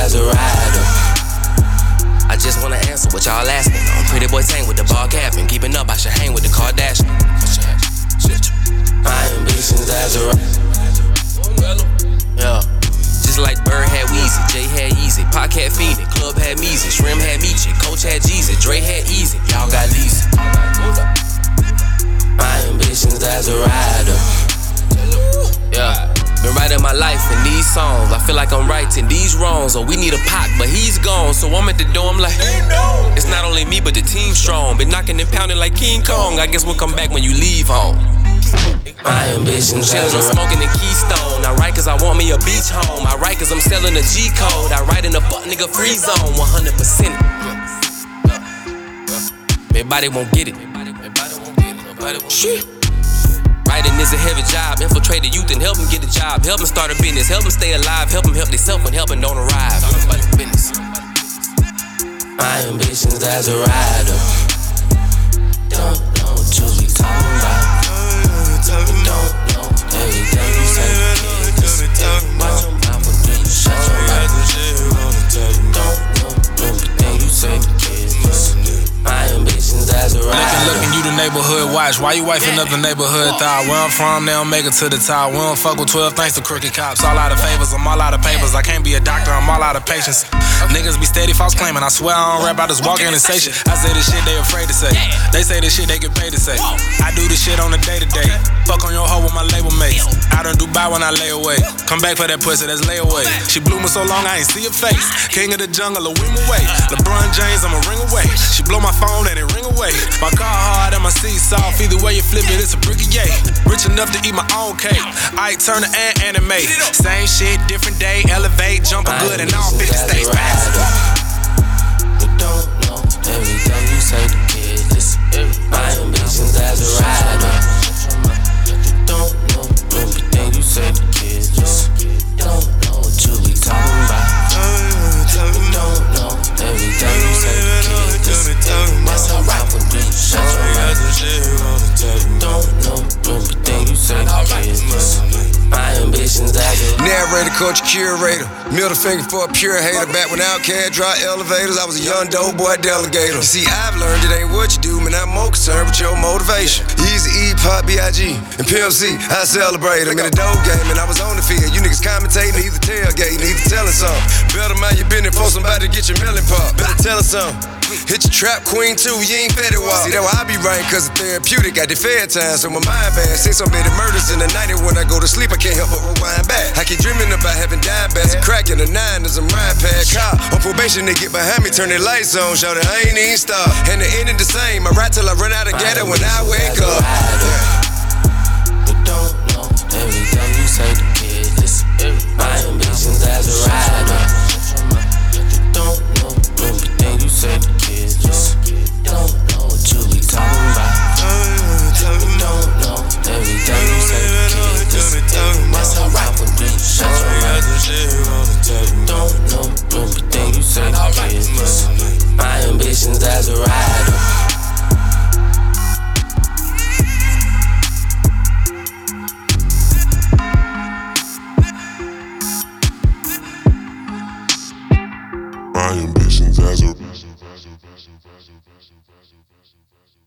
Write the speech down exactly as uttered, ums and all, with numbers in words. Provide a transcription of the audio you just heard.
as a rider. I just wanna answer what y'all asking. I'm pretty boy Tank with the ball cap and keeping up. I should hang with the Kardashians. My ambitions as a rider. Yeah. Just like Bird had Weezy, Jay had Yeezy, Pac had Phoenix, Club had Meezy, Shrim had Meechin, Coach had Jeezy, Dre had Easy, y'all got Leezy. My ambitions as a rider. Yeah. Been writing my life in these songs. I feel like I'm righting these wrongs. Oh, we need a Pac, but he's gone. So I'm at the door, I'm like, it's not only me, but the team strong. Been knocking and pounding like King Kong. I guess we'll come back when you leave home. My ambitions chillin', I'm smoking the Keystone. I write cause I want me a beach home. I write cause I'm selling a G code. I write in a fuck nigga free zone, one hundred percent. Everybody won't get it. Shit. Writing is a heavy job. Infiltrate the youth and help them get a job. Help them start a business. Help them stay alive. Help them help themselves when helping don't arrive. Business. My ambitions as a rider. Don't know what you be talking about. Don't know everything you say. Just watch your mouth and then you shut your mouth. Don't know everything you say. My ambitions as a rider. Looking, looking, you the neighborhood watch. Why you wifing up the neighborhood thought? Where I'm from, they don't make it to the top. We don't fuck with twelve thanks to crooked cops. All out of favors, I'm all out of papers. I can't be a doctor, I'm all out of patience. Niggas be steady false claiming. I swear I don't rap, I just walk in and say shit. I say this shit they afraid to say. They say this shit they get paid to say. I do this shit on a day to day. Fuck on your hoe with my label mates. Out in Dubai when I lay away. Come back for that pussy, that's layaway. She blew me so long I ain't see her face. King of the jungle, a wing away. LeBron James, I'm a ring away. She blow my phone and it ring away. My car hard and my seat soft. Either way you flip it, it's a bricky yay. Rich enough to eat my own cake. Ike Turner and animate. Same shit, different day. Elevate, jumping good in all fifty states. You don't know everything you say to kids. Listen, my ambitions as a rider. You don't know everything you say to kids. Listen, don't know what you be talking about. You don't know everything you say to kids. Listen, mess around with me, shut your mouth. Don't know everything you say to kids. Listen, my ambitions as a rider. Narrator, culture curator, middle finger for a pure hater. Back when Outkast dropped elevators, I was a young dope boy delegator. You see, I've learned it ain't what you do, man, I'm more concerned with your motivation. Easy E, Pop, B I G, and P M C, I celebrate them in the dope game, and I was on the field. You niggas commentating, either tailgating, either telling something. Better mind your business for somebody to get your melon pop. Better tell us something. Hit your trap queen too, you ain't fed it wild. See, that's why I be writing, cause it's therapeutic. Got the fair time, so my mind bad. Seen so many murders in the night, and when I go to sleep, I can't help but rewind back. I keep dreaming about having dime bags, a crack in the nine as I'm riding past car. On probation, they get behind me, turn their lights on, shout it, I ain't even stop. And the end is the same, I ride till I run out of gas when I wake up. You don't know everything you say to kids. Listen, my ambitions as a rider. You don't know everything you say to kids. Listen, don't know what you be talking about. You don't know everything you say to kids. Listen, mess around with me, shut your mouth. You don't know everything you say to kids. Listen, my ambitions as a rider. My ambitions as a